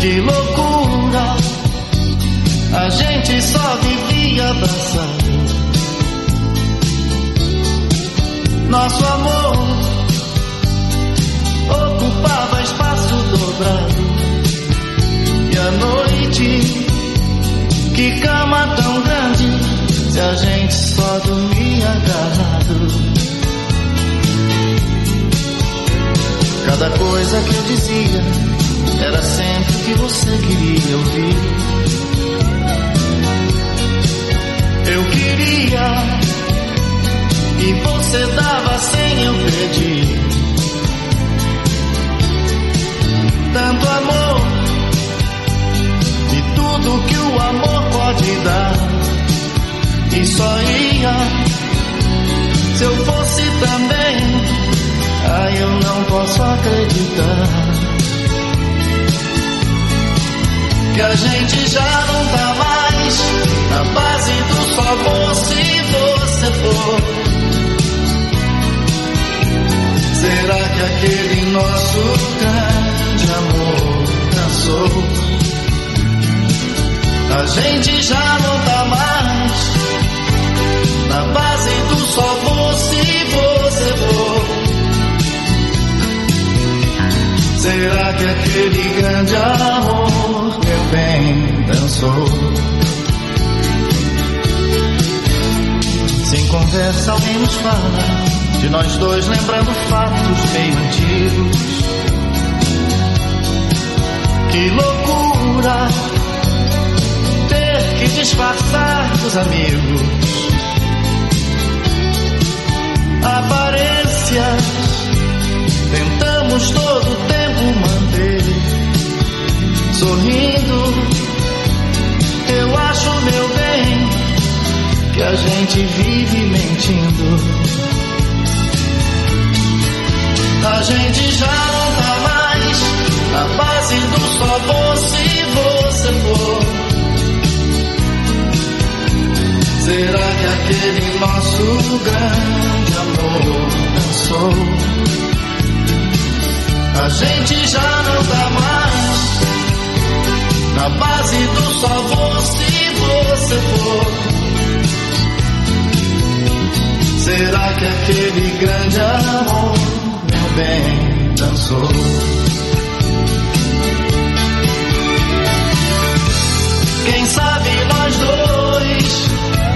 Que loucura, a gente só vivia dançando. Nosso amor ocupava espaço dobrado. E a noite, que cama tão grande, se a gente só dormia agarrado. Cada coisa que eu dizia era sempre o que você queria ouvir. Eu queria e você dava sem eu pedir. Tanto amor e tudo que o amor pode dar. E só ia se eu fosse também. Ai, eu não posso acreditar que a gente já não tá mais na base do só vou se você for. Será que aquele nosso grande amor cansou? A gente já não tá mais na base do só vou se você for. Será que aquele grande amor, meu bem, dançou? Sem conversa alguém nos fala de nós dois, lembrando fatos meio antigos. Que loucura ter que disfarçar dos amigos. Aparências tentamos todo o tempo manter. Sorrindo, eu acho, meu bem, que a gente vive mentindo. A gente já não tá mais na base do só vou se você for. Será que aquele nosso grande amor cansou? A gente já não tá mais na base do só vou se você for. Será que aquele grande amor, meu bem, dançou? Quem sabe nós dois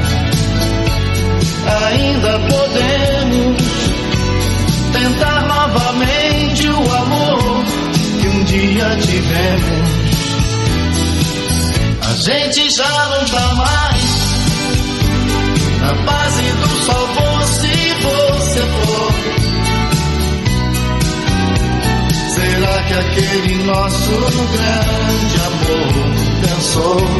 ainda podemos tentar novamente o amor que um dia tivemos. A gente já não tá mais na base do só vou se você for. Será que aquele nosso grande amor cansou?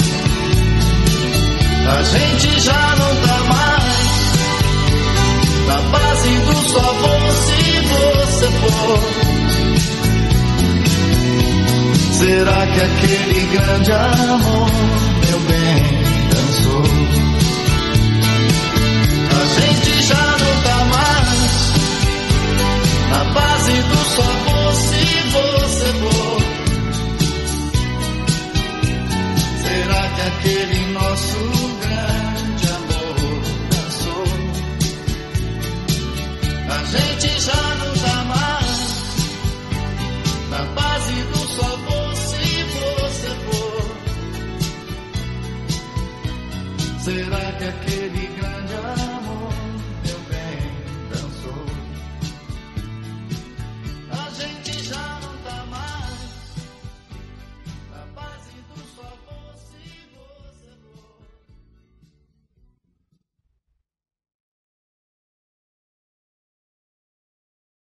A gente já não tá mais na base do só vou se você for. Será que aquele grande amor, meu bem, dançou? A gente já não tá mais na base do só vou se você for. Será que aquele nosso grande amor dançou? A gente já não tá mais na base do só vou se você for. Será que aquele grande amor